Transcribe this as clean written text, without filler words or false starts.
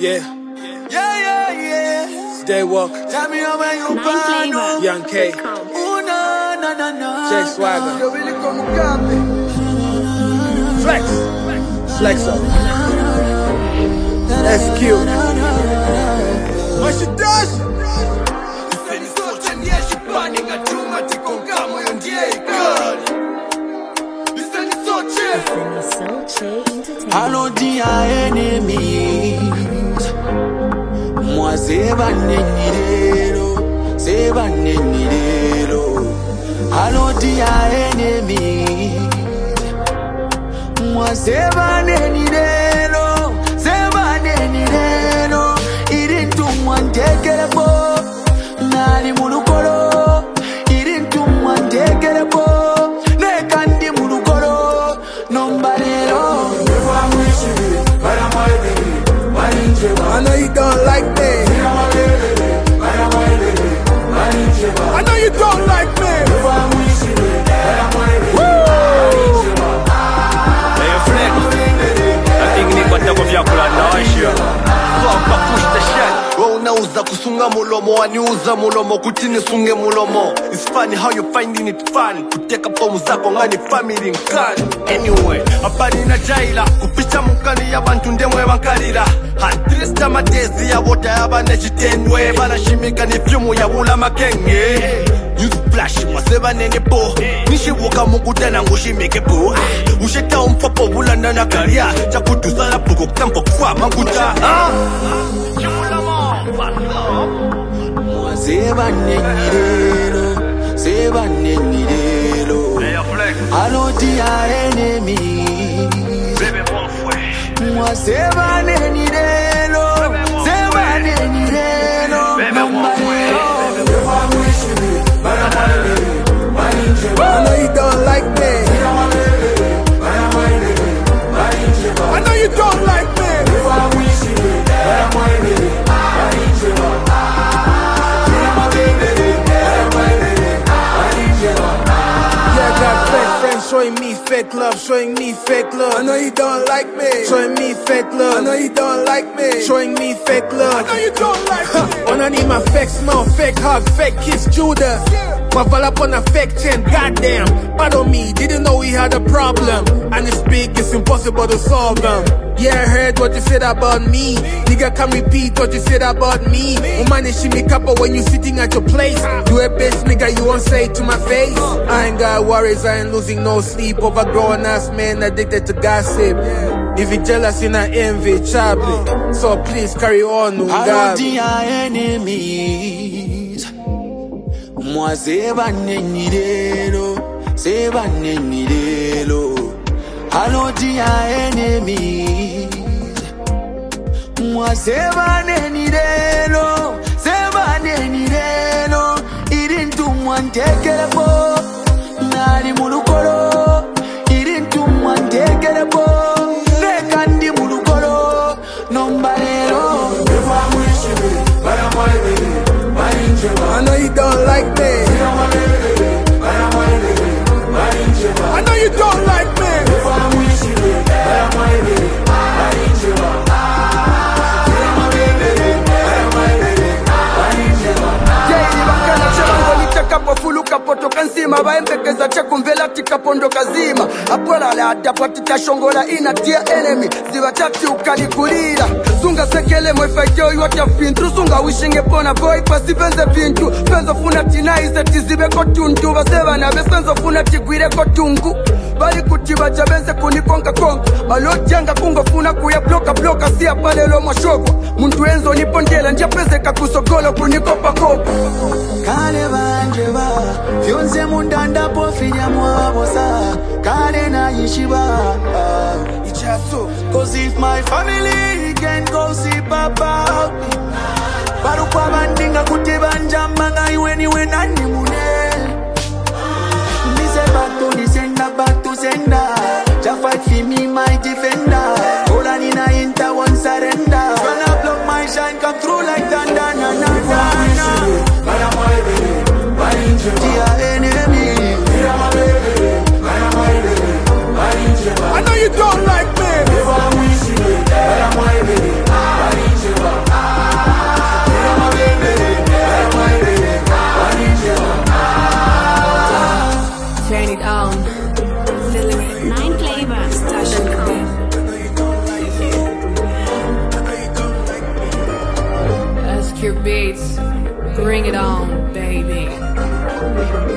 Yeah. Stay walk. Tell me how when you burn. Young K. Jay Swagger. Flex. Flex up. SQ. What she does? Hello dear enemies, moi c'est Vaneniro. Hello dear enemies, moi c'est Vaneniro. Irintu mwandekerebo, nali mulukolo. Irintu mwandekerebo, nekandi mulukolo. Nombalero. I know you don't like me. I know you don't like me. Hey, Flex. I think you got to go for unauza kusunga mulomo, waniuza mulomo, kutini sunge mulomo. It's funny how you finding it fun. Kuteka pomu zako ngani family nkani. Anyway, abani na jaila, kupicha mukani ya bantu ndemwe bankalira. Hatrista matezi ya wota ya bane chitenwe. Bana shimika ni fyumu ya wula makenge. News flash, mwaseba nene po. Nishi woka mukutana ngushimike po. Usheta umfapo wula nana karia. Chakutu sana puko kampo kwa manguta. Moi c'est Vaneniro. Hello dear enemies, moi c'est Vaneniro. I know you don't like me. I know you don't like me. Showing me fake love, showing me fake love. I know you don't like me. Showing me fake love. I know you don't like me. Showing me fake love. I know you don't like me. Wanna need my fake smile, fake hug, fake kiss, Judas. My fall up on a fake chain, goddamn. Pardon me, didn't know we had a problem. And it's big, it's impossible to solve them. Yeah, I heard what you said about me. Nigga can repeat what you said about me. Woman is shimmy kappa when you sitting at your place. You a bitch nigga, you won't say it to my face. I ain't got worries, I ain't losing no sleep. Over grown ass man addicted to gossip. If you jealous, you not envy, choppy. So please carry on, Hello dear enemies, moi c'est Vaneniro. Hello dear enemies, moi c'est Vaneniro. Irintu mwandekerebo, nali mulukolo. Irintu mwandekerebo, nekandi mulukolo. Nombalero. I know you don't like me. I know you don't like me. Fuluka potoka nsima baembekeza chakumvela tikapondo kazima apola la adapatita shongola inatia enemy ziva tati ukalikulira sunga sekele mwefejo yote fintu sunga wishinge pona boy pasi penze fintu penzo funa tinaize tizibe kotundu baseba na besenzo funa tigwire kotungu bali kutiba jabenze kunikonga konga malojanga kungo funa kuya bloka siya pale lo mashoko muntu enzo nipondela njapeze kakusogolo kunikopa kopa Kale banjeba, fyonze mundanda pofinya mwabosa. Kale na yishiba. Cause if my family can go see Papa, barukwa bandinga kutibanja manga iwe nani mune. Nise back to sender. Ja fight for me my defender. Ola nina inta one surrender. Gonna block my shine come through like thunder. Na na na na. Dear enemy, I know you don't like me. your beats. Bring it on, baby.